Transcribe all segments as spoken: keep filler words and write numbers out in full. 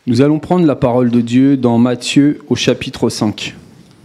Nous allons prendre la parole de Dieu dans Matthieu au chapitre cinq.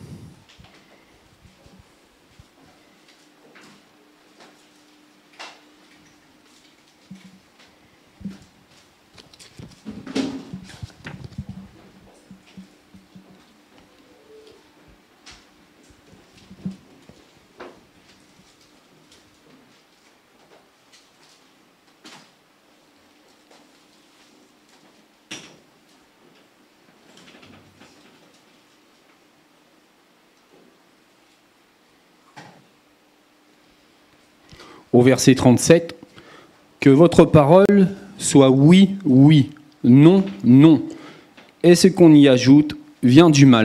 Au verset trente-sept, « Que votre parole soit oui, oui, non, non, et ce qu'on y ajoute vient du malin. »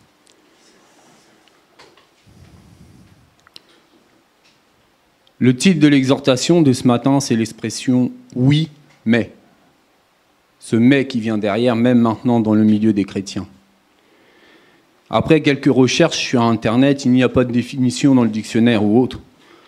Le titre de l'exhortation de ce matin, c'est l'expression « oui, mais ». Ce « mais » qui vient derrière, même maintenant dans le milieu des chrétiens. Après quelques recherches sur Internet, il n'y a pas de définition dans le dictionnaire ou autre.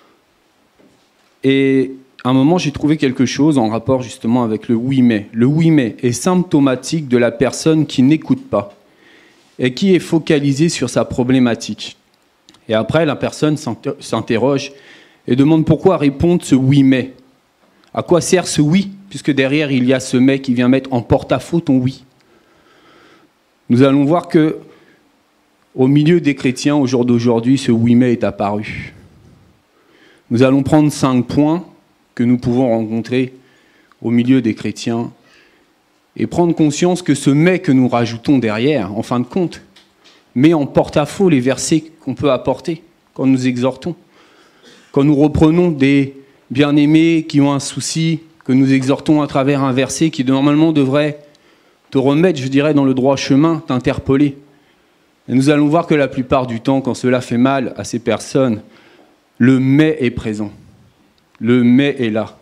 Et à un moment, j'ai trouvé quelque chose en rapport justement avec le « oui mais ». Le « oui mais » est symptomatique de la personne qui n'écoute pas et qui est focalisée sur sa problématique. Et après, la personne s'interroge et demande pourquoi répondre ce « oui mais ». À quoi sert ce « oui » puisque derrière, il y a ce « mais » qui vient mettre en porte-à-faux ton « oui ». Nous allons voir que au milieu des chrétiens, au jour d'aujourd'hui, ce « oui mais » est apparu. Nous allons prendre cinq points que nous pouvons rencontrer au milieu des chrétiens et prendre conscience que ce « mais » que nous rajoutons derrière, en fin de compte, met en porte-à-faux les versets qu'on peut apporter quand nous exhortons. Quand nous reprenons des bien-aimés qui ont un souci, que nous exhortons à travers un verset qui normalement devrait te remettre, je dirais, dans le droit chemin, t'interpeller. Et nous allons voir que la plupart du temps, quand cela fait mal à ces personnes, le « mais » est présent. Le « mais » est là.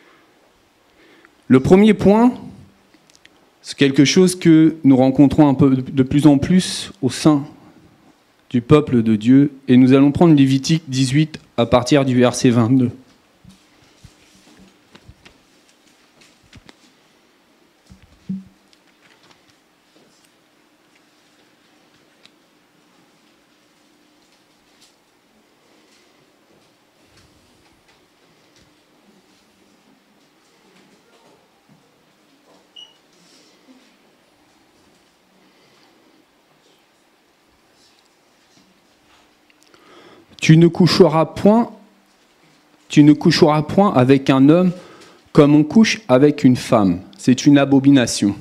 Le premier point, c'est quelque chose que nous rencontrons un peu de plus en plus au sein du peuple de Dieu. Et nous allons prendre Lévitique dix-huit à partir du verset vingt-deux. Tu ne coucheras point, tu ne coucheras point avec un homme comme on couche avec une femme. C'est une abomination.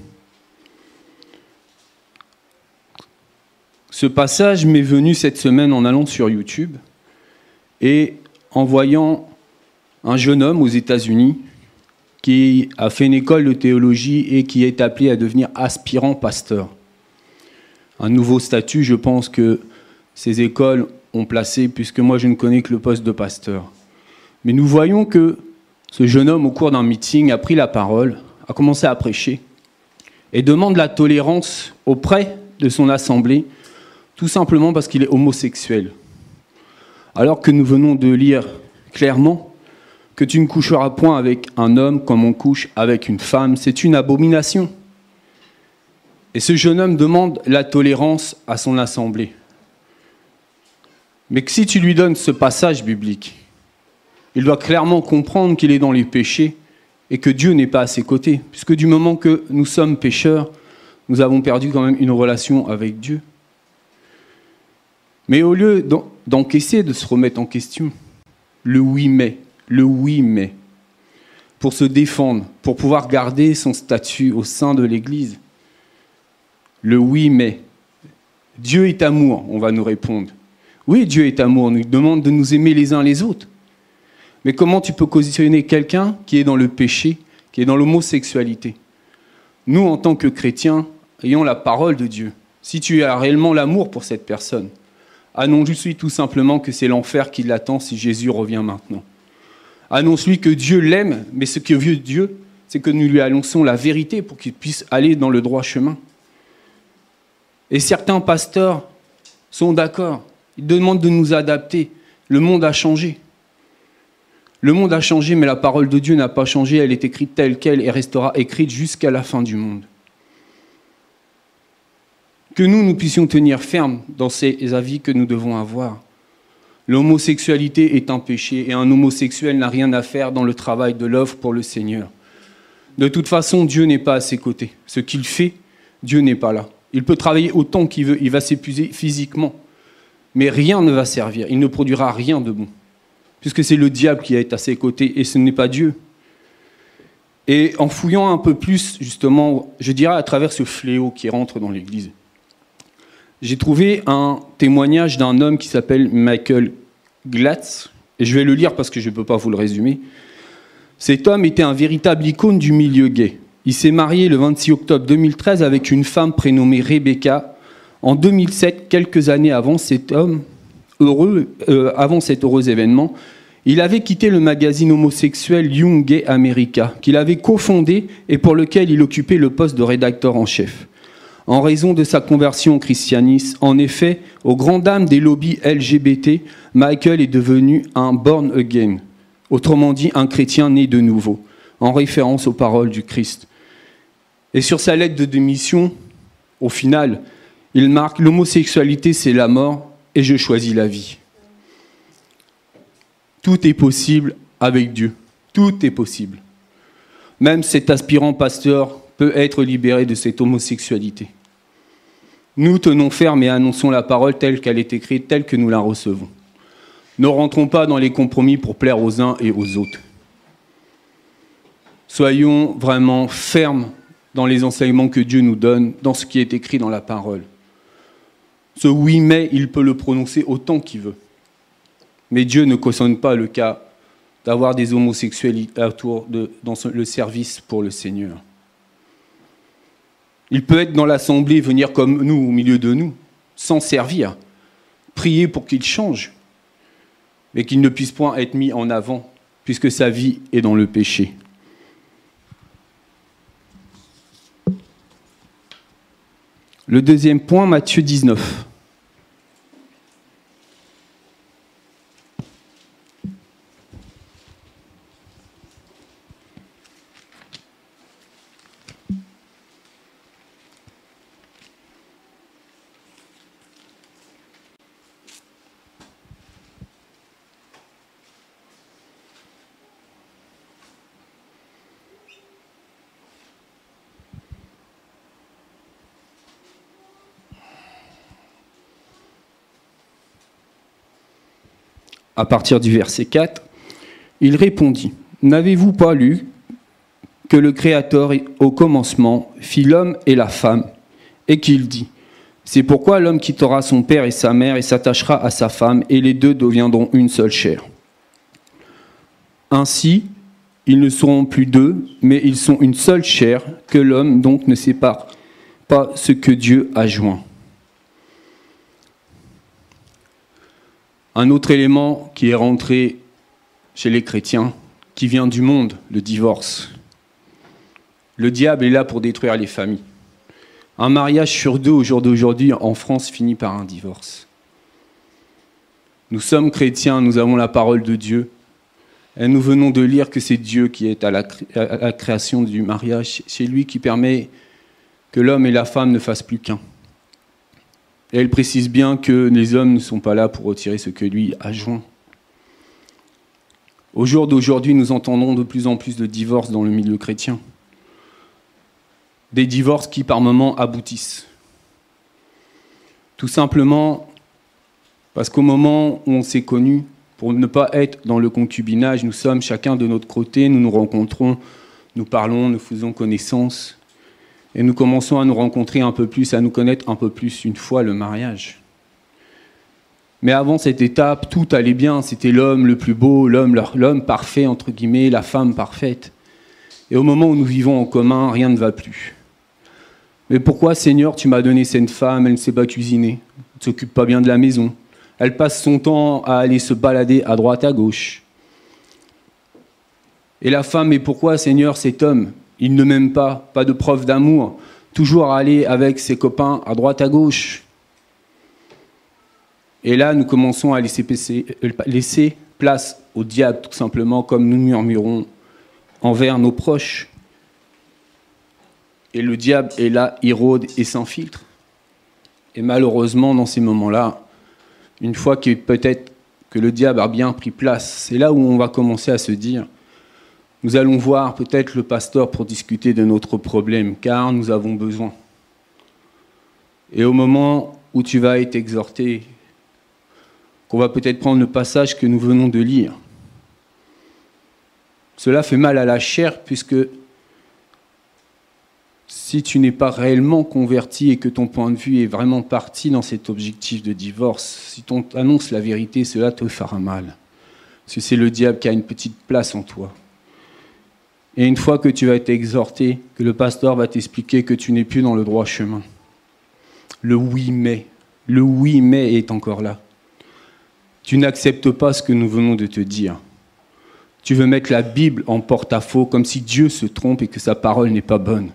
Ce passage m'est venu cette semaine en allant sur YouTube et en voyant un jeune homme aux États-Unis qui a fait une école de théologie et qui est appelé à devenir aspirant pasteur. Un nouveau statut, je pense que ces écoles ont placé, puisque moi je ne connais que le poste de pasteur. Mais nous voyons que ce jeune homme, au cours d'un meeting, a pris la parole, a commencé à prêcher, et demande la tolérance auprès de son assemblée, tout simplement parce qu'il est homosexuel. Alors que nous venons de lire clairement que tu ne coucheras point avec un homme comme on couche avec une femme, c'est une abomination. Et ce jeune homme demande la tolérance à son assemblée. Mais que si tu lui donnes ce passage biblique, il doit clairement comprendre qu'il est dans les péchés et que Dieu n'est pas à ses côtés. Puisque du moment que nous sommes pécheurs, nous avons perdu quand même une relation avec Dieu. Mais au lieu d'encaisser, de se remettre en question, le oui mais, le oui mais, pour se défendre, pour pouvoir garder son statut au sein de l'Église, le oui mais, Dieu est amour, on va nous répondre. Oui, Dieu est amour, il nous demande de nous aimer les uns les autres. Mais comment tu peux cautionner quelqu'un qui est dans le péché, qui est dans l'homosexualité ? Nous, en tant que chrétiens, ayons la parole de Dieu. Si tu as réellement l'amour pour cette personne, annonce-lui tout simplement que c'est l'enfer qui l'attend si Jésus revient maintenant. Annonce-lui que Dieu l'aime, mais ce que veut Dieu, c'est que nous lui annonçons la vérité pour qu'il puisse aller dans le droit chemin. Et certains pasteurs sont d'accord. Ils demandent de nous adapter. Le monde a changé. Le monde a changé, mais la parole de Dieu n'a pas changé. Elle est écrite telle qu'elle et restera écrite jusqu'à la fin du monde. Que nous, nous puissions tenir ferme dans ces avis que nous devons avoir. L'homosexualité est un péché et un homosexuel n'a rien à faire dans le travail de l'œuvre pour le Seigneur. De toute façon, Dieu n'est pas à ses côtés. Ce qu'il fait, Dieu n'est pas là. Il peut travailler autant qu'il veut, il va s'épuiser physiquement. Mais rien ne va servir, il ne produira rien de bon. Puisque c'est le diable qui est à ses côtés et ce n'est pas Dieu. Et en fouillant un peu plus, justement, je dirais à travers ce fléau qui rentre dans l'Église, j'ai trouvé un témoignage d'un homme qui s'appelle Michael Glatz, et je vais le lire parce que je ne peux pas vous le résumer. Cet homme était un véritable icône du milieu gay. Il s'est marié le vingt-six octobre deux mille treize avec une femme prénommée Rebecca. En deux mille sept, quelques années avant cet homme, heureux, euh, avant cet heureux événement, il avait quitté le magazine homosexuel Young Gay America, qu'il avait cofondé et pour lequel il occupait le poste de rédacteur en chef. En raison de sa conversion au christianisme, en effet, aux grandes dames des lobbies L G B T, Michael est devenu un born again, autrement dit un chrétien né de nouveau, en référence aux paroles du Christ. Et sur sa lettre de démission, au final, il marque « L'homosexualité, c'est la mort, et je choisis la vie ». Tout est possible avec Dieu. Tout est possible. Même cet aspirant pasteur peut être libéré de cette homosexualité. Nous tenons ferme et annonçons la parole telle qu'elle est écrite, telle que nous la recevons. Ne rentrons pas dans les compromis pour plaire aux uns et aux autres. Soyons vraiment fermes dans les enseignements que Dieu nous donne, dans ce qui est écrit dans la parole. Ce oui mais, il peut le prononcer autant qu'il veut. Mais Dieu ne cautionne pas le cas d'avoir des homosexuels autour de, dans le service pour le Seigneur. Il peut être dans l'assemblée, venir comme nous, au milieu de nous, sans servir, prier pour qu'il change, mais qu'il ne puisse point être mis en avant, puisque sa vie est dans le péché. Le deuxième point, Matthieu dix-neuf. À partir du verset quatre, il répondit : « N'avez-vous pas lu que le Créateur, au commencement, fit l'homme et la femme, et qu'il dit : c'est pourquoi l'homme quittera son père et sa mère et s'attachera à sa femme, et les deux deviendront une seule chair. Ainsi, ils ne seront plus deux, mais ils sont une seule chair, que l'homme donc ne sépare pas ce que Dieu a joint. » Un autre élément qui est rentré chez les chrétiens, qui vient du monde, le divorce. Le diable est là pour détruire les familles. Un mariage sur deux au jour d'aujourd'hui en France finit par un divorce. Nous sommes chrétiens, nous avons la parole de Dieu, et nous venons de lire que c'est Dieu qui est à la, à la création du mariage. C'est lui qui permet que l'homme et la femme ne fassent plus qu'un. Et elle précise bien que les hommes ne sont pas là pour retirer ce que lui a joint. Au jour d'aujourd'hui, nous entendons de plus en plus de divorces dans le milieu chrétien. Des divorces qui, par moments, aboutissent. Tout simplement parce qu'au moment où on s'est connus, pour ne pas être dans le concubinage, nous sommes chacun de notre côté, nous nous rencontrons, nous parlons, nous faisons connaissance. Et nous commençons à nous rencontrer un peu plus, à nous connaître un peu plus une fois le mariage. Mais avant cette étape, tout allait bien. C'était l'homme le plus beau, l'homme, l'homme parfait, entre guillemets, la femme parfaite. Et au moment où nous vivons en commun, rien ne va plus. Mais pourquoi, Seigneur, tu m'as donné cette femme, elle ne sait pas cuisiner, elle ne s'occupe pas bien de la maison, elle passe son temps à aller se balader à droite, à gauche. Et la femme, mais pourquoi, Seigneur, cet homme ? Il ne m'aime pas, pas de preuve d'amour, toujours à aller avec ses copains à droite à gauche. Et là, nous commençons à laisser, laisser place au diable, tout simplement, comme nous murmurons envers nos proches. Et le diable est là, il rôde et s'infiltre. Et malheureusement, dans ces moments-là, une fois que peut-être que le diable a bien pris place, c'est là où on va commencer à se dire, nous allons voir peut-être le pasteur pour discuter de notre problème, car nous avons besoin. Et au moment où tu vas être exhorté, qu'on va peut-être prendre le passage que nous venons de lire, cela fait mal à la chair, puisque si tu n'es pas réellement converti et que ton point de vue est vraiment parti dans cet objectif de divorce, si on t'annonce la vérité, cela te fera mal. Parce que c'est le diable qui a une petite place en toi. Et une fois que tu vas être exhorté, que le pasteur va t'expliquer que tu n'es plus dans le droit chemin, le oui mais, le oui mais est encore là. Tu n'acceptes pas ce que nous venons de te dire. Tu veux mettre la Bible en porte-à-faux comme si Dieu se trompe et que sa parole n'est pas bonne.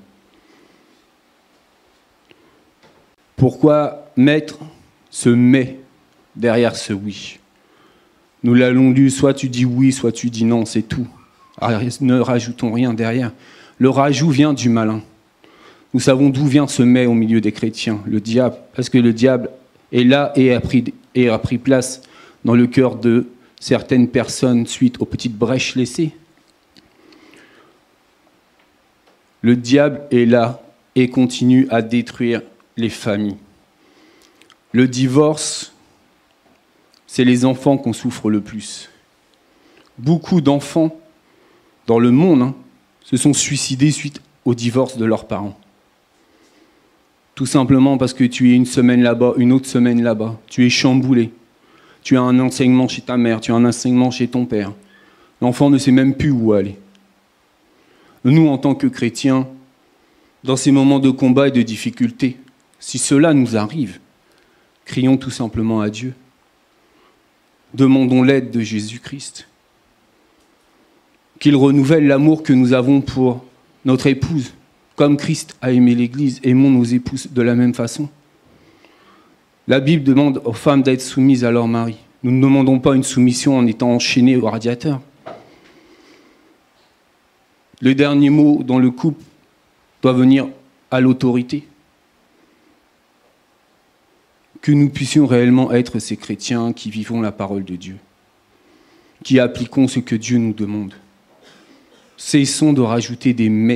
Pourquoi mettre ce mais derrière ce oui? Nous l'avons lu, soit tu dis oui, soit tu dis non, c'est tout. Ne rajoutons rien derrière. Le rajout vient du malin. Nous savons d'où vient ce mais au milieu des chrétiens, le diable, parce que le diable est là et a pris, et a pris place dans le cœur de certaines personnes suite aux petites brèches laissées. Le diable est là et continue à détruire les familles. Le divorce, c'est les enfants qu'on souffre le plus. Beaucoup d'enfants dans le monde hein, se sont suicidés suite au divorce de leurs parents. Tout simplement parce que tu es une semaine là-bas, une autre semaine là-bas. Tu es chamboulé. Tu as un enseignement chez ta mère, tu as un enseignement chez ton père. L'enfant ne sait même plus où aller. Nous, en tant que chrétiens, dans ces moments de combat et de difficulté, si cela nous arrive, crions tout simplement à Dieu. Demandons l'aide de Jésus-Christ. Qu'il renouvelle l'amour que nous avons pour notre épouse. Comme Christ a aimé l'Église, aimons nos épouses de la même façon. La Bible demande aux femmes d'être soumises à leur mari. Nous ne demandons pas une soumission en étant enchaînés au radiateur. Le dernier mot dans le couple doit venir à l'autorité. Que nous puissions réellement être ces chrétiens qui vivons la parole de Dieu, qui appliquons ce que Dieu nous demande. Cessons de rajouter des « mais ».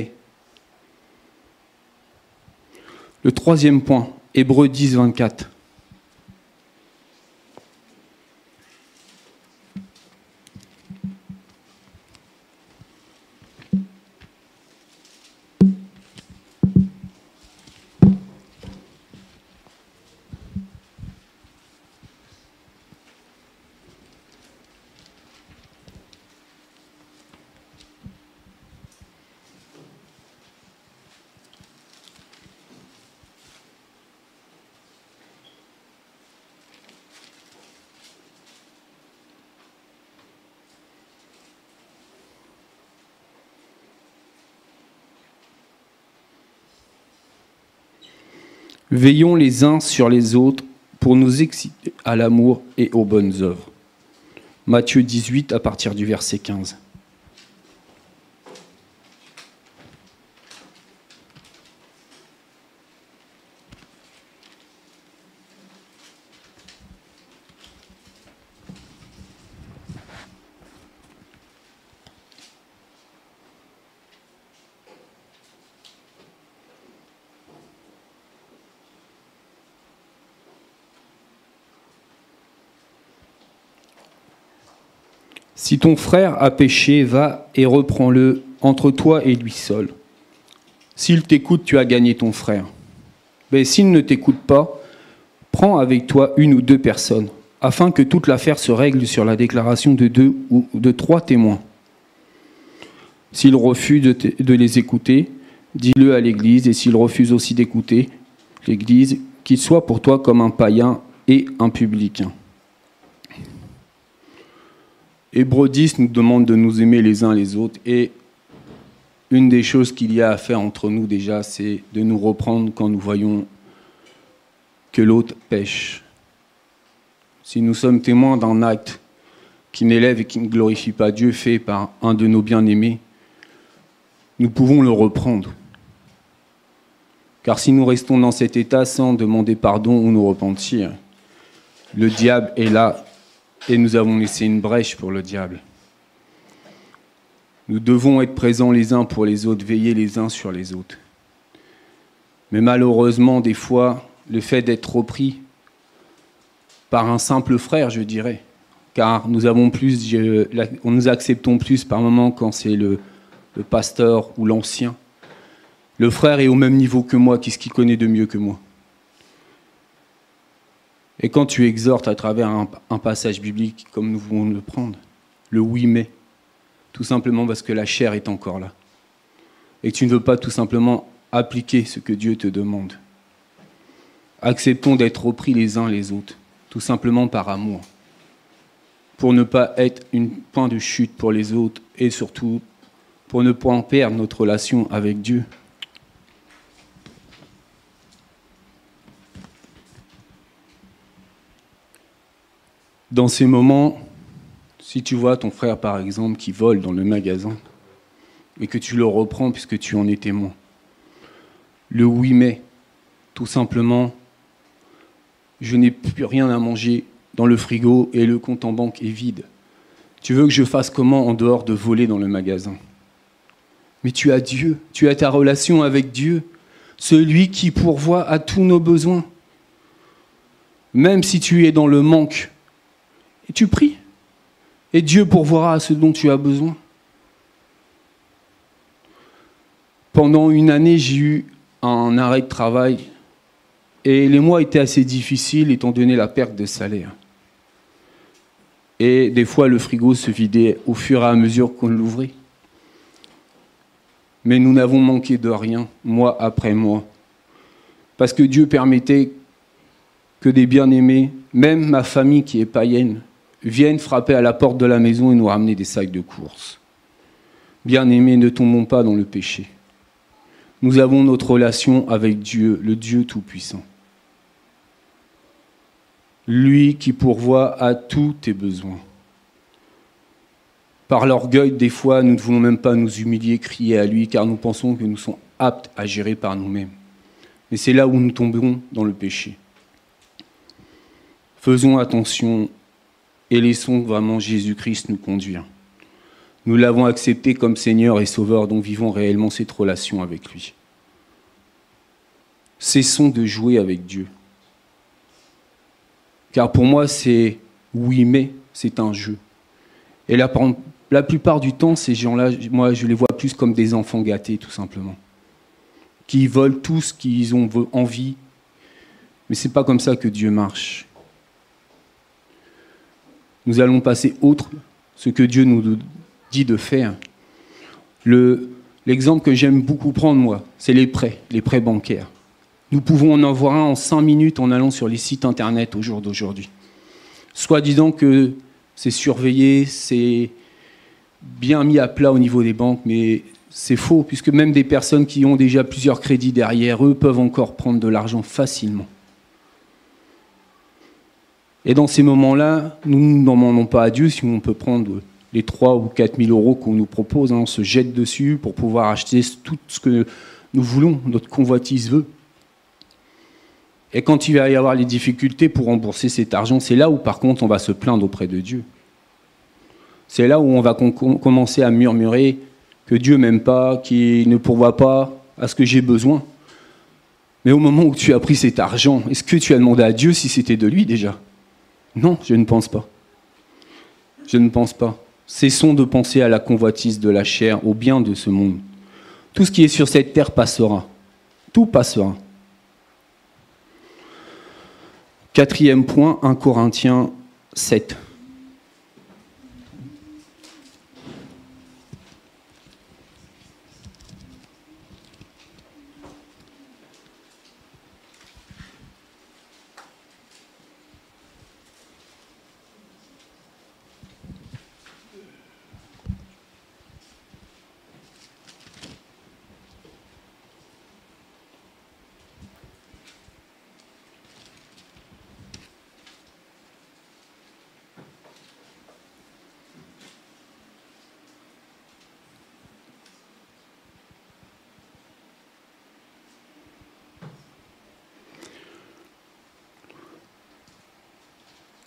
Le troisième point, Hébreux dix, vingt-quatre. Veillons les uns sur les autres pour nous exciter à l'amour et aux bonnes œuvres. Matthieu dix-huit, à partir du verset quinze. Si ton frère a péché, va et reprends-le entre toi et lui seul. S'il t'écoute, tu as gagné ton frère. Mais s'il ne t'écoute pas, prends avec toi une ou deux personnes, afin que toute l'affaire se règle sur la déclaration de deux ou de trois témoins. S'il refuse de, te, de les écouter, dis-le à l'Église, et s'il refuse aussi d'écouter l'Église, qu'il soit pour toi comme un païen et un publicain. Hébreux dix nous demande de nous aimer les uns les autres, et une des choses qu'il y a à faire entre nous déjà, c'est de nous reprendre quand nous voyons que l'autre pêche. Si nous sommes témoins d'un acte qui n'élève et qui ne glorifie pas Dieu, fait par un de nos bien-aimés, nous pouvons le reprendre. Car si nous restons dans cet état sans demander pardon ou nous repentir, le diable est là et nous avons laissé une brèche pour le diable. Nous devons être présents les uns pour les autres, veiller les uns sur les autres. Mais malheureusement, des fois, le fait d'être repris par un simple frère, je dirais, car nous avons plus, je, la, nous acceptons plus par moment quand c'est le, le pasteur ou l'ancien. Le frère est au même niveau que moi, qu'est-ce qu'il connaît de mieux que moi? Et quand tu exhortes à travers un, un passage biblique, comme nous voulons le prendre, le oui mais, tout simplement parce que la chair est encore là. Et que tu ne veux pas tout simplement appliquer ce que Dieu te demande. Acceptons d'être repris les uns les autres, tout simplement par amour, pour ne pas être un point de chute pour les autres et surtout pour ne pas en perdre notre relation avec Dieu. Dans ces moments, si tu vois ton frère, par exemple, qui vole dans le magasin et que tu le reprends puisque tu en es témoin, le oui mais, tout simplement, je n'ai plus rien à manger dans le frigo et le compte en banque est vide. Tu veux que je fasse comment en dehors de voler dans le magasin? Mais tu as Dieu, tu as ta relation avec Dieu, celui qui pourvoit à tous nos besoins. Même si tu es dans le manque, et tu pries, et Dieu pourvoira à ce dont tu as besoin. Pendant une année, j'ai eu un arrêt de travail, et les mois étaient assez difficiles étant donné la perte de salaire. Et des fois, le frigo se vidait au fur et à mesure qu'on l'ouvrait. Mais nous n'avons manqué de rien, mois après mois. Parce que Dieu permettait que des bien-aimés, même ma famille qui est païenne, viennent frapper à la porte de la maison et nous ramener des sacs de courses. Bien-aimés, ne tombons pas dans le péché. Nous avons notre relation avec Dieu, le Dieu Tout-Puissant. Lui qui pourvoit à tous tes besoins. Par l'orgueil, des fois, nous ne voulons même pas nous humilier, crier à lui, car nous pensons que nous sommes aptes à gérer par nous-mêmes. Mais c'est là où nous tombons dans le péché. Faisons attention et laissons vraiment Jésus-Christ nous conduire. Nous l'avons accepté comme Seigneur et Sauveur, donc vivons réellement cette relation avec lui. Cessons de jouer avec Dieu. Car pour moi, c'est oui, mais c'est un jeu. Et la, la plupart du temps, ces gens-là, moi, je les vois plus comme des enfants gâtés, tout simplement. Qui volent tout ce qu'ils ont envie. Mais ce n'est pas comme ça que Dieu marche. Nous allons passer outre ce que Dieu nous dit de faire. Le, l'exemple que j'aime beaucoup prendre, moi, c'est les prêts, les prêts bancaires. Nous pouvons en avoir un en cinq minutes en allant sur les sites internet au jour d'aujourd'hui. Soit disant que c'est surveillé, c'est bien mis à plat au niveau des banques, mais c'est faux, puisque même des personnes qui ont déjà plusieurs crédits derrière eux peuvent encore prendre de l'argent facilement. Et dans ces moments-là, nous ne demandons pas à Dieu si on peut prendre les trois ou quatre mille euros qu'on nous propose, hein, on se jette dessus pour pouvoir acheter tout ce que nous voulons, notre convoitise veut. Et quand il va y avoir les difficultés pour rembourser cet argent, c'est là où par contre on va se plaindre auprès de Dieu. C'est là où on va com- commencer à murmurer que Dieu m'aime pas, qu'il ne pourvoit pas à ce que j'ai besoin. Mais au moment où tu as pris cet argent, est-ce que tu as demandé à Dieu si c'était de lui déjà ? Non, je ne pense pas. Je ne pense pas. Cessons de penser à la convoitise de la chair, au bien de ce monde. Tout ce qui est sur cette terre passera. Tout passera. Quatrième point, un Corinthiens sept.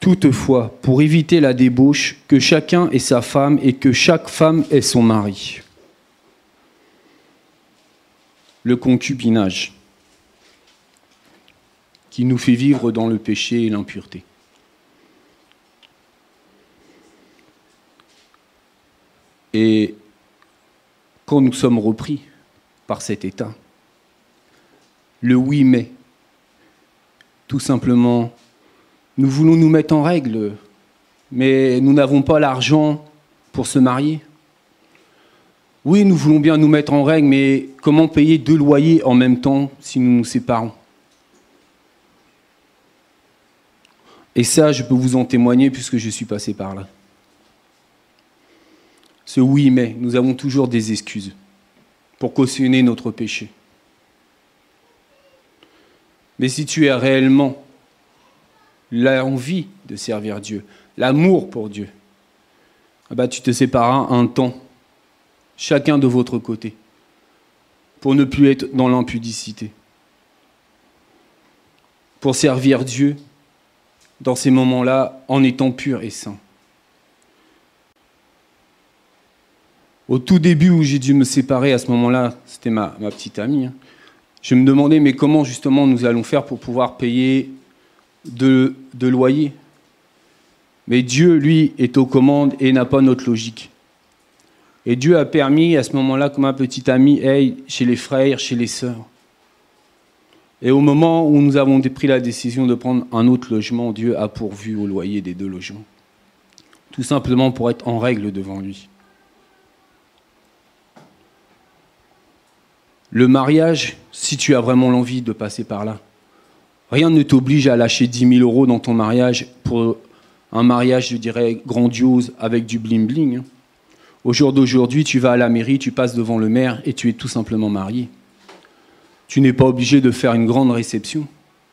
Toutefois, pour éviter la débauche, que chacun ait sa femme et que chaque femme ait son mari. Le concubinage, qui nous fait vivre dans le péché et l'impureté. Et quand nous sommes repris par cet état, le oui mais, tout simplement, nous voulons nous mettre en règle, mais nous n'avons pas l'argent pour se marier. Oui, nous voulons bien nous mettre en règle, mais comment payer deux loyers en même temps si nous nous séparons? Et ça, je peux vous en témoigner puisque je suis passé par là. Ce oui mais, nous avons toujours des excuses pour cautionner notre péché. Mais si tu as réellement l'envie de servir Dieu, l'amour pour Dieu, ah bah, tu te sépareras un temps, chacun de votre côté, pour ne plus être dans l'impudicité. Pour servir Dieu dans ces moments-là en étant pur et saint. Au tout début où j'ai dû me séparer, à ce moment-là, c'était ma, ma petite amie, hein, je me demandais mais comment justement nous allons faire pour pouvoir payer de, de loyer. Mais Dieu, lui, est aux commandes et n'a pas notre logique. Et Dieu a permis à ce moment-là que ma petite amie aille chez les frères, chez les sœurs. Et au moment où nous avons pris la décision de prendre un autre logement, Dieu a pourvu au loyer des deux logements. Tout simplement pour être en règle devant lui. Le mariage, si tu as vraiment l'envie de passer par là, rien ne t'oblige à lâcher dix mille euros dans ton mariage pour un mariage, je dirais, grandiose avec du bling-bling. Au jour d'aujourd'hui, tu vas à la mairie, tu passes devant le maire et tu es tout simplement marié. Tu n'es pas obligé de faire une grande réception.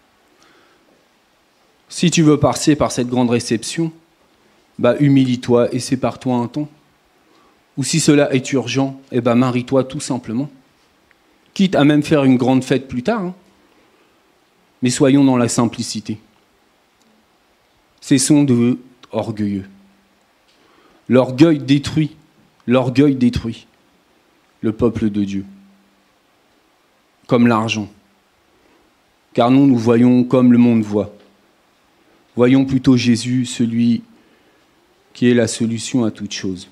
Si tu veux passer par cette grande réception, bah humilie-toi et sépare-toi un temps. Ou si cela est urgent, eh bah marie-toi tout simplement. Quitte à même faire une grande fête plus tard. Hein. Mais soyons dans la simplicité. Cessons d'être orgueilleux. L'orgueil détruit, l'orgueil détruit le peuple de Dieu. Comme l'argent. Car nous, nous voyons comme le monde voit. Voyons plutôt Jésus, celui qui est la solution à toute chose.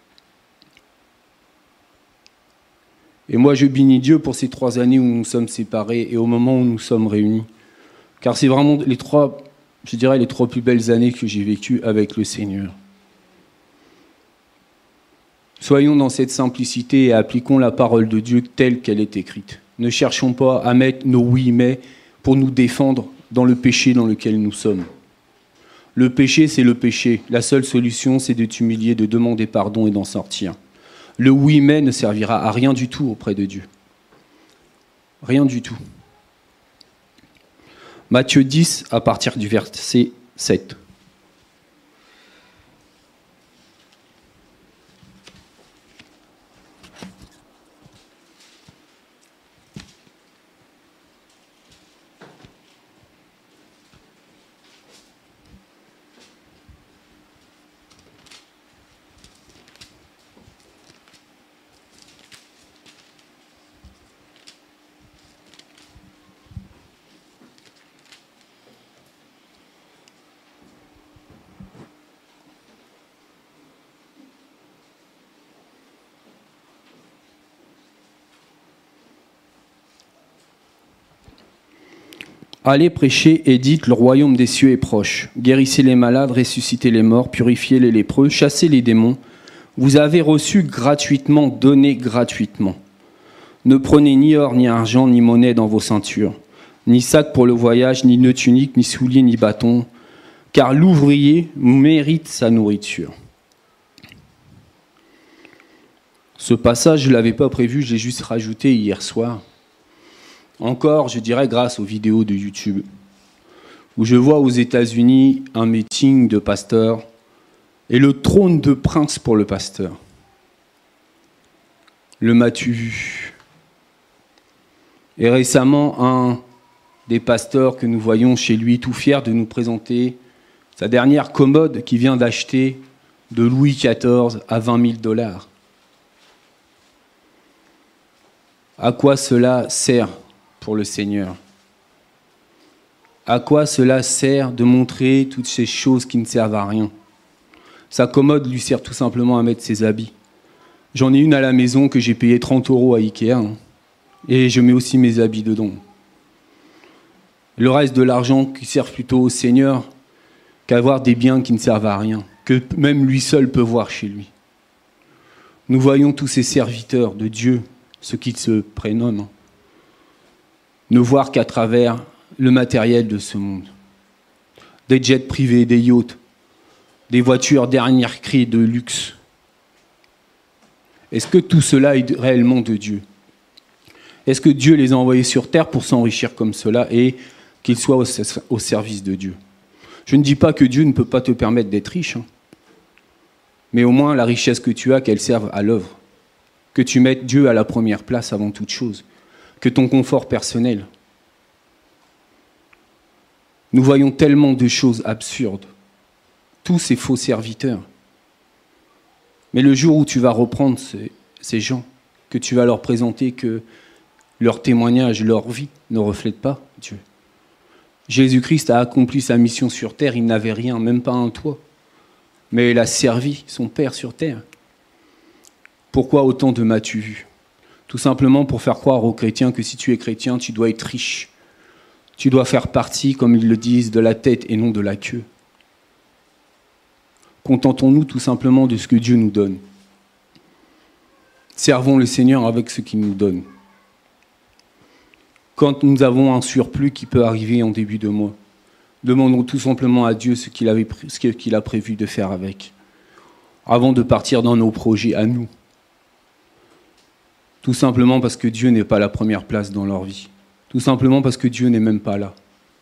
Et moi, je bénis Dieu pour ces trois années où nous sommes séparés et au moment où nous sommes réunis. Car c'est vraiment les trois, je dirais, les trois plus belles années que j'ai vécues avec le Seigneur. Soyons dans cette simplicité et appliquons la parole de Dieu telle qu'elle est écrite. Ne cherchons pas à mettre nos oui mais pour nous défendre dans le péché dans lequel nous sommes. Le péché, c'est le péché. La seule solution, c'est de t'humilier, de demander pardon et d'en sortir. Le oui mais ne servira à rien du tout auprès de Dieu. Rien du tout. Matthieu dix, à partir du verset sept. Allez prêcher et dites, le royaume des cieux est proche. Guérissez les malades, ressuscitez les morts, purifiez les lépreux, chassez les démons. Vous avez reçu gratuitement, donnez gratuitement. Ne prenez ni or, ni argent, ni monnaie dans vos ceintures, ni sac pour le voyage, ni nœud tunique, ni souliers, ni bâton, car l'ouvrier mérite sa nourriture. Ce passage, je ne l'avais pas prévu, je l'ai juste rajouté hier soir. Encore, je dirais, grâce aux vidéos de YouTube, où je vois aux États-Unis un meeting de pasteurs et le trône de prince pour le pasteur. Le m'as-tu vu? Et récemment, un des pasteurs que nous voyons chez lui, tout fier de nous présenter Sa dernière commode qu'il vient d'acheter de Louis quatorze à vingt mille dollars. À quoi cela sert pour le Seigneur? À quoi cela sert de montrer toutes ces choses qui ne servent à rien? Sa commode lui sert tout simplement à mettre ses habits. J'en ai une à la maison que j'ai payé trente euros à Ikea, hein, et je mets aussi mes habits dedans. Le reste de l'argent qui sert plutôt au Seigneur qu'à avoir des biens qui ne servent à rien, que même lui seul peut voir chez lui. Nous voyons tous ces serviteurs de Dieu, ceux qui se prénomment, ne voir qu'à travers le matériel de ce monde. Des jets privés, des yachts, des voitures dernier cri de luxe. Est-ce que tout cela est réellement de Dieu? Est-ce que Dieu les a envoyés sur terre pour s'enrichir comme cela et qu'ils soient au service de Dieu? Je ne dis pas que Dieu ne peut pas te permettre d'être riche, hein, mais au moins la richesse que tu as, qu'elle serve à l'œuvre, que tu mettes Dieu à la première place avant toute chose, que ton confort personnel. Nous voyons tellement de choses absurdes, tous ces faux serviteurs. Mais le jour où tu vas reprendre ces, ces gens, que tu vas leur présenter que leur témoignage, leur vie ne reflète pas Dieu. Jésus-Christ a accompli sa mission sur terre, il n'avait rien, même pas un toit. Mais il a servi son Père sur terre. Pourquoi autant de m'as-tu vu? Tout simplement pour faire croire aux chrétiens que si tu es chrétien, tu dois être riche. Tu dois faire partie, comme ils le disent, de la tête et non de la queue. Contentons-nous tout simplement de ce que Dieu nous donne. Servons le Seigneur avec ce qu'il nous donne. Quand nous avons un surplus qui peut arriver en début de mois, demandons tout simplement à Dieu ce qu'il avait, ce qu'il a prévu de faire avec, avant de partir dans nos projets à nous. Tout simplement parce que Dieu n'est pas la première place dans leur vie. Tout simplement parce que Dieu n'est même pas là.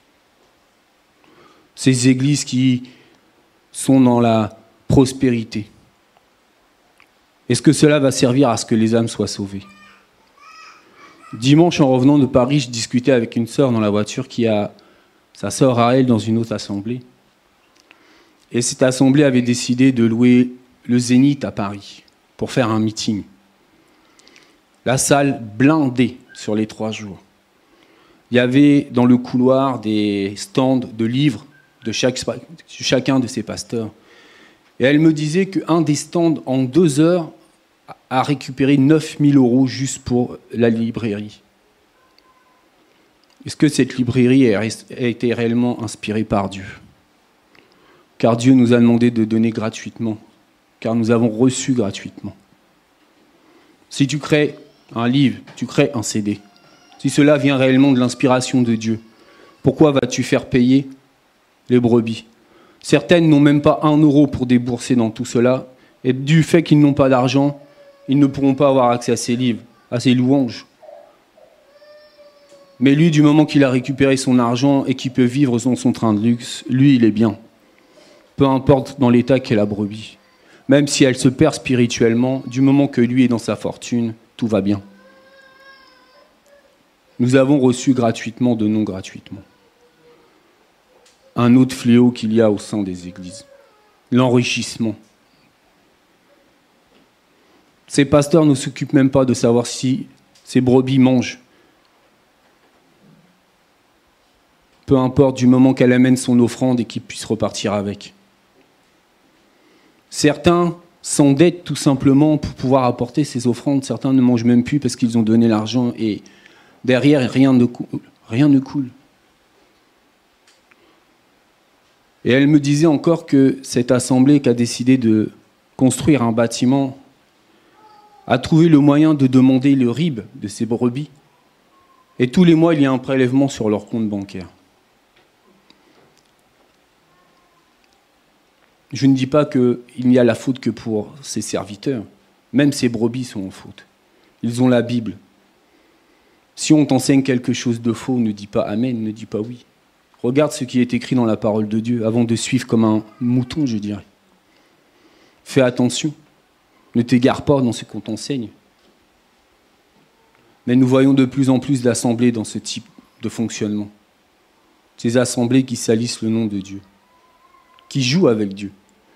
Ces églises qui sont dans la prospérité, est-ce que cela va servir à ce que les âmes soient sauvées? Dimanche, en revenant de Paris, je discutais avec une sœur dans la voiture qui a sa sœur à elle dans une autre assemblée. Et cette assemblée avait décidé de louer le Zénith à Paris pour faire un meeting. La salle blindée sur les trois jours. Il y avait dans le couloir des stands de livres de chaque, chacun de ces pasteurs. Et elle me disait qu'un des stands, en deux heures, a récupéré neuf mille euros juste pour la librairie. Est-ce que cette librairie a été réellement inspirée par Dieu? Car Dieu nous a demandé de donner gratuitement, car nous avons reçu gratuitement. Si tu crées un livre, tu crées un C D. Si cela vient réellement de l'inspiration de Dieu, pourquoi vas-tu faire payer les brebis? Certaines n'ont même pas un euro pour débourser dans tout cela, et du fait qu'ils n'ont pas d'argent, ils ne pourront pas avoir accès à ces livres, à ces louanges. Mais lui, du moment qu'il a récupéré son argent et qu'il peut vivre dans son train de luxe, lui, il est bien. Peu importe dans l'état qu'est la brebis. Même si elle se perd spirituellement, du moment que lui est dans sa fortune, tout va bien. Nous avons reçu gratuitement, de non gratuitement. Un autre fléau qu'il y a au sein des églises, l'enrichissement. Ces pasteurs ne s'occupent même pas de savoir si ces brebis mangent. Peu importe, du moment qu'elle amène son offrande et qu'il puisse repartir avec. Certains s'endettent tout simplement pour pouvoir apporter ces offrandes. Certains ne mangent même plus parce qu'ils ont donné l'argent et derrière, rien ne coule. Rien ne coule. Et elle me disait encore que cette assemblée qui a décidé de construire un bâtiment a trouvé le moyen de demander le R I B de ces brebis. Et tous les mois, il y a un prélèvement sur leur compte bancaire. Je ne dis pas qu'il n'y a la faute que pour ces serviteurs. Même ces brebis sont en faute. Ils ont la Bible. Si on t'enseigne quelque chose de faux, ne dis pas Amen, ne dis pas oui. Regarde ce qui est écrit dans la parole de Dieu avant de suivre comme un mouton, je dirais. Fais attention. Ne t'égare pas dans ce qu'on t'enseigne. Mais nous voyons de plus en plus d'assemblées dans ce type de fonctionnement. Ces assemblées qui salissent le nom de Dieu, qui jouent avec Dieu.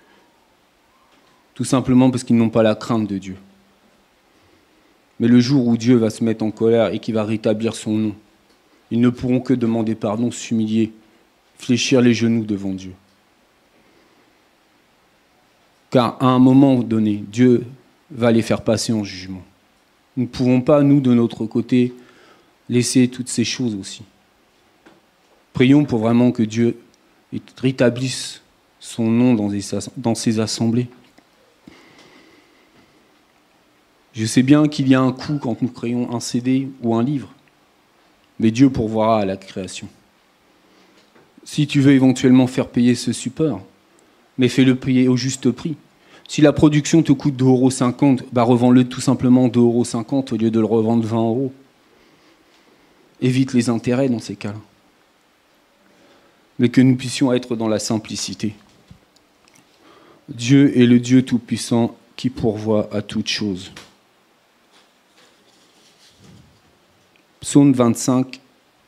Tout simplement parce qu'ils n'ont pas la crainte de Dieu. Mais le jour où Dieu va se mettre en colère et qu'il va rétablir son nom, ils ne pourront que demander pardon, s'humilier, fléchir les genoux devant Dieu. Car à un moment donné, Dieu va les faire passer en jugement. Nous ne pouvons pas, nous, de notre côté, laisser toutes ces choses aussi. Prions pour vraiment que Dieu rétablisse son nom dans ses assemblées. Je sais bien qu'il y a un coût quand nous créons un C D ou un livre, mais Dieu pourvoira à la création. Si tu veux éventuellement faire payer ce support, mais fais-le payer au juste prix. Si la production te coûte deux euros cinquante, bah revends-le tout simplement deux euros cinquante au lieu de le revendre vingt euros. Évite les intérêts dans ces cas-là. Mais que nous puissions être dans la simplicité. Dieu est le Dieu Tout-Puissant qui pourvoit à toutes choses. Psaume vingt-cinq.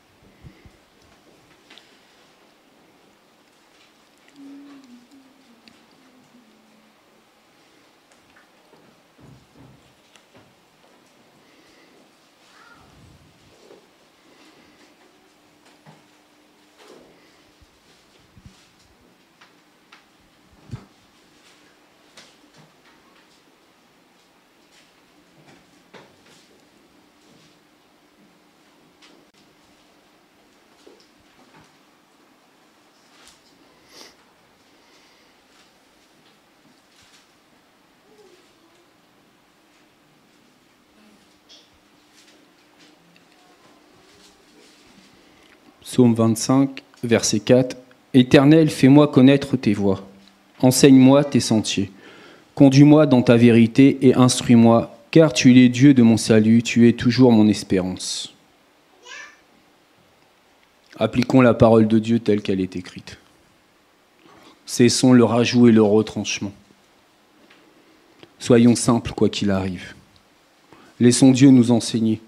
Psaume vingt-cinq, verset quatre. « Éternel, fais-moi connaître tes voies. Enseigne-moi tes sentiers. Conduis-moi dans ta vérité et instruis-moi, car tu es le Dieu de mon salut, tu es toujours mon espérance. » Appliquons la parole de Dieu telle qu'elle est écrite. Cessons le rajout et le retranchement. Soyons simples quoi qu'il arrive. Laissons Dieu nous enseigner.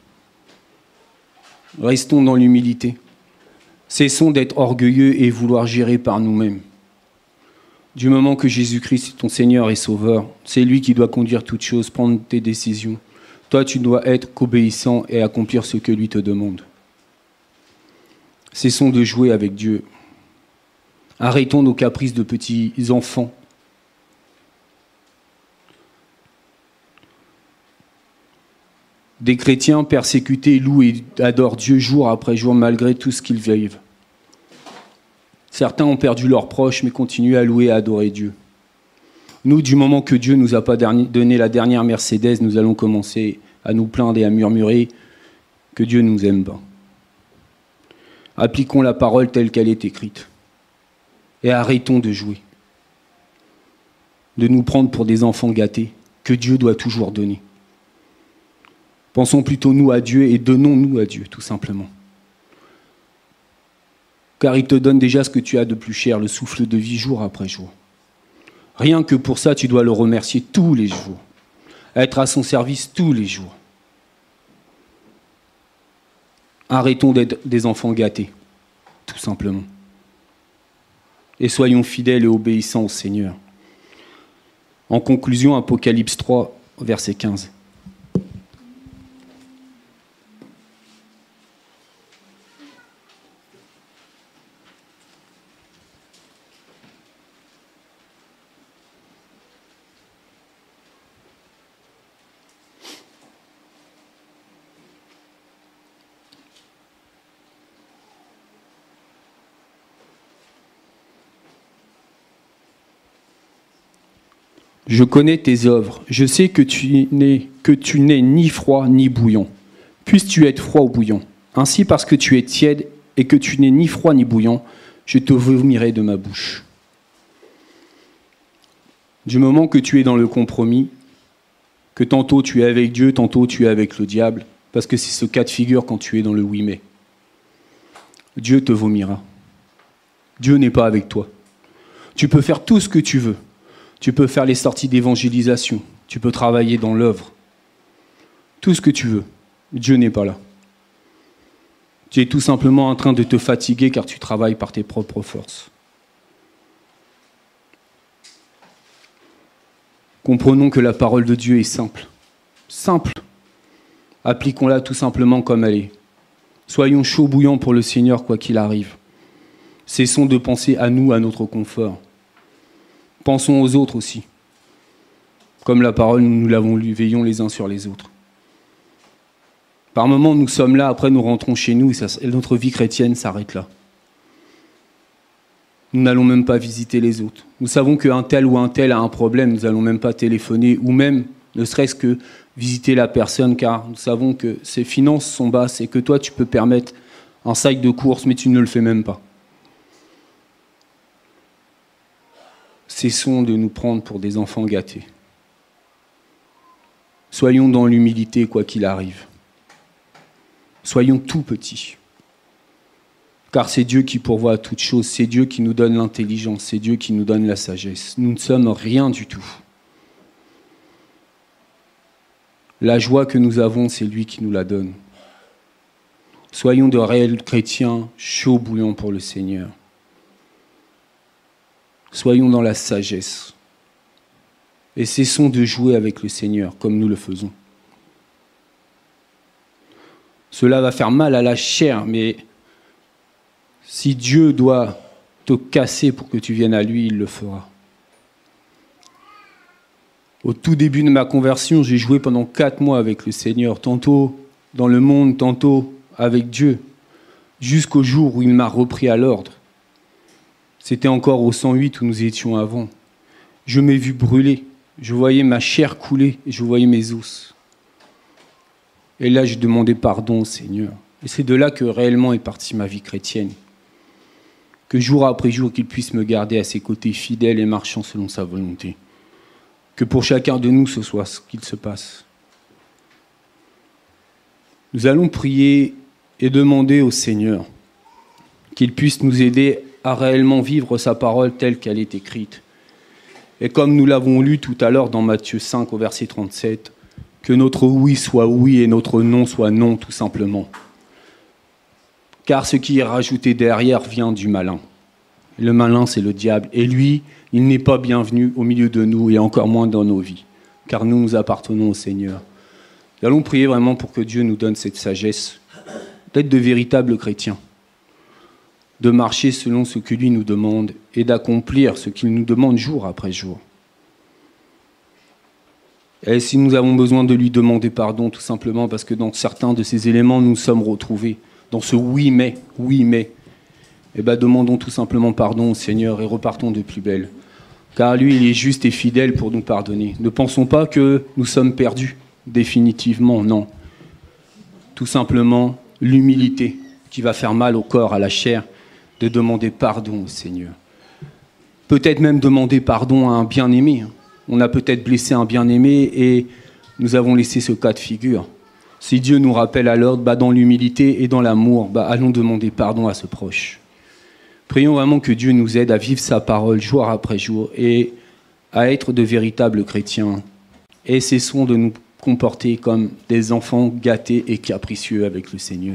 Restons dans l'humilité. Cessons d'être orgueilleux et vouloir gérer par nous-mêmes. Du moment que Jésus-Christ est ton Seigneur et Sauveur, c'est lui qui doit conduire toutes choses, prendre tes décisions. Toi, tu dois être qu'obéissant et accomplir ce que lui te demande. Cessons de jouer avec Dieu. Arrêtons nos caprices de petits enfants. Des chrétiens persécutés louent et adorent Dieu jour après jour malgré tout ce qu'ils vivent. Certains ont perdu leurs proches mais continuent à louer et à adorer Dieu. Nous, du moment que Dieu ne nous a pas donné la dernière Mercedes, nous allons commencer à nous plaindre et à murmurer que Dieu ne nous aime pas. Appliquons la parole telle qu'elle est écrite et arrêtons de jouer, de nous prendre pour des enfants gâtés que Dieu doit toujours donner. Pensons plutôt nous à Dieu et donnons-nous à Dieu, tout simplement. Car il te donne déjà ce que tu as de plus cher, le souffle de vie jour après jour. Rien que pour ça, tu dois le remercier tous les jours, être à son service tous les jours. Arrêtons d'être des enfants gâtés, tout simplement. Et soyons fidèles et obéissants au Seigneur. En conclusion, Apocalypse trois, verset quinze. Je connais tes œuvres, je sais que tu n'es, que tu n'es ni froid ni bouillant. Puisses-tu être froid ou bouillant. Ainsi, parce que tu es tiède et que tu n'es ni froid ni bouillant, je te vomirai de ma bouche. Du moment que tu es dans le compromis, que tantôt tu es avec Dieu, tantôt tu es avec le diable, parce que c'est ce cas de figure quand tu es dans le oui mais. Dieu te vomira. Dieu n'est pas avec toi. Tu peux faire tout ce que tu veux. Tu peux faire les sorties d'évangélisation. Tu peux travailler dans l'œuvre. Tout ce que tu veux. Dieu n'est pas là. Tu es tout simplement en train de te fatiguer car tu travailles par tes propres forces. Comprenons que la parole de Dieu est simple. Simple. Appliquons-la tout simplement comme elle est. Soyons chauds bouillants pour le Seigneur, quoi qu'il arrive. Cessons de penser à nous, à notre confort. Pensons aux autres aussi. Comme la parole, nous l'avons lue, veillons les uns sur les autres. Par moments, nous sommes là, après nous rentrons chez nous et, ça, et notre vie chrétienne s'arrête là. Nous n'allons même pas visiter les autres. Nous savons qu'un tel ou un tel a un problème, nous n'allons même pas téléphoner ou même, ne serait-ce que visiter la personne, car nous savons que ses finances sont basses et que toi, tu peux permettre un sac de courses, mais tu ne le fais même pas. Cessons de nous prendre pour des enfants gâtés. Soyons dans l'humilité, quoi qu'il arrive. Soyons tout petits. Car c'est Dieu qui pourvoit à toutes choses, c'est Dieu qui nous donne l'intelligence, c'est Dieu qui nous donne la sagesse. Nous ne sommes rien du tout. La joie que nous avons, c'est lui qui nous la donne. Soyons de réels chrétiens, chauds bouillants pour le Seigneur. Soyons dans la sagesse. Et cessons de jouer avec le Seigneur, comme nous le faisons. Cela va faire mal à la chair, mais si Dieu doit te casser pour que tu viennes à lui, il le fera. Au tout début de ma conversion, j'ai joué pendant quatre mois avec le Seigneur, tantôt dans le monde, tantôt avec Dieu, jusqu'au jour où il m'a repris à l'ordre. C'était encore au cent huit où nous étions avant. Je m'ai vu brûler, je voyais ma chair couler et je voyais mes os. Et là, je demandais pardon au Seigneur. Et c'est de là que réellement est partie ma vie chrétienne. Que jour après jour, qu'il puisse me garder à ses côtés, fidèle et marchant selon sa volonté. Que pour chacun de nous, ce soit ce qu'il se passe. Nous allons prier et demander au Seigneur qu'il puisse nous aider à réellement vivre sa parole telle qu'elle est écrite. Et comme nous l'avons lu tout à l'heure dans Matthieu cinq au verset trente-sept, que notre oui soit oui et notre non soit non, tout simplement. Car ce qui est rajouté derrière vient du malin. Le malin, c'est le diable. Et lui, il n'est pas bienvenu au milieu de nous et encore moins dans nos vies. Car nous, nous appartenons au Seigneur. Nous allons prier vraiment pour que Dieu nous donne cette sagesse, d'être de véritables chrétiens, de marcher selon ce que lui nous demande et d'accomplir ce qu'il nous demande jour après jour. Et si nous avons besoin de lui demander pardon, tout simplement parce que dans certains de ces éléments, nous nous sommes retrouvés dans ce oui mais, oui mais, eh bien demandons tout simplement pardon au Seigneur et repartons de plus belle. Car lui, il est juste et fidèle pour nous pardonner. Ne pensons pas que nous sommes perdus, définitivement, non. Tout simplement, l'humilité qui va faire mal au corps, à la chair, de demander pardon au Seigneur. Peut-être même demander pardon à un bien-aimé. On a peut-être blessé un bien-aimé et nous avons laissé ce cas de figure. Si Dieu nous rappelle à l'ordre, bah dans l'humilité et dans l'amour, bah allons demander pardon à ce proche. Prions vraiment que Dieu nous aide à vivre sa parole jour après jour et à être de véritables chrétiens. Et cessons de nous comporter comme des enfants gâtés et capricieux avec le Seigneur.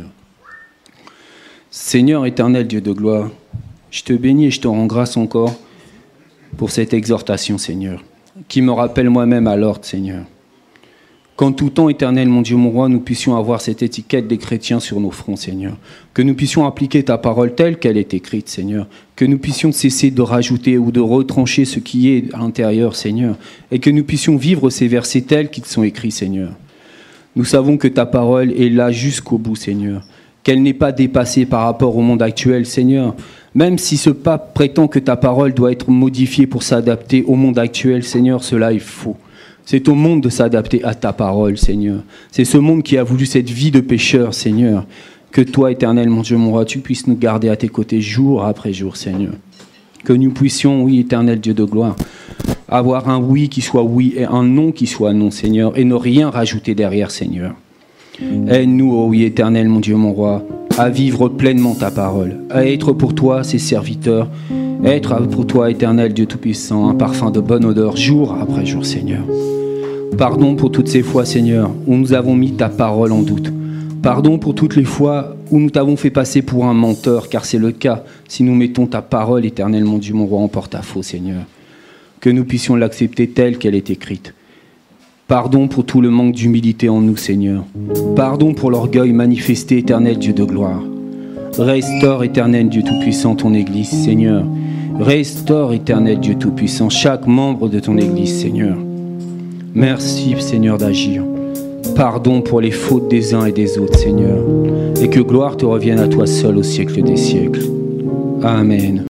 Seigneur éternel, Dieu de gloire, je te bénis et je te rends grâce encore pour cette exhortation, Seigneur, qui me rappelle moi-même à l'ordre, Seigneur. Qu'en tout temps, éternel, mon Dieu, mon roi, nous puissions avoir cette étiquette des chrétiens sur nos fronts, Seigneur. Que nous puissions appliquer ta parole telle qu'elle est écrite, Seigneur. Que nous puissions cesser de rajouter ou de retrancher ce qui est à l'intérieur, Seigneur. Et que nous puissions vivre ces versets tels qu'ils sont écrits, Seigneur. Nous savons que ta parole est là jusqu'au bout, Seigneur. Qu'elle n'est pas dépassée par rapport au monde actuel, Seigneur. Même si ce pape prétend que ta parole doit être modifiée pour s'adapter au monde actuel, Seigneur, cela est faux. C'est au monde de s'adapter à ta parole, Seigneur. C'est ce monde qui a voulu cette vie de pécheur, Seigneur. Que toi, éternel, mon Dieu, mon roi, tu puisses nous garder à tes côtés jour après jour, Seigneur. Que nous puissions, oui, éternel Dieu de gloire, avoir un oui qui soit oui et un non qui soit non, Seigneur, et ne rien rajouter derrière, Seigneur. Aide-nous, oh oui, éternel, mon Dieu, mon roi, à vivre pleinement ta parole, à être pour toi, ses serviteurs, à être pour toi, éternel Dieu Tout-Puissant, un parfum de bonne odeur jour après jour, Seigneur. Pardon pour toutes ces fois, Seigneur, où nous avons mis ta parole en doute. Pardon pour toutes les fois où nous t'avons fait passer pour un menteur, car c'est le cas si nous mettons ta parole, éternel, mon Dieu, mon roi, en porte-à-faux, Seigneur. que nous puissions l'accepter telle qu'elle est écrite. Pardon pour tout le manque d'humilité en nous, Seigneur. Pardon pour l'orgueil manifesté, éternel Dieu de gloire. Restaure, éternel Dieu Tout-Puissant, ton Église, Seigneur. Restaure, éternel Dieu Tout-Puissant, chaque membre de ton Église, Seigneur. Merci, Seigneur, d'agir. Pardon pour les fautes des uns et des autres, Seigneur. Et que gloire te revienne à toi seul au siècle des siècles. Amen.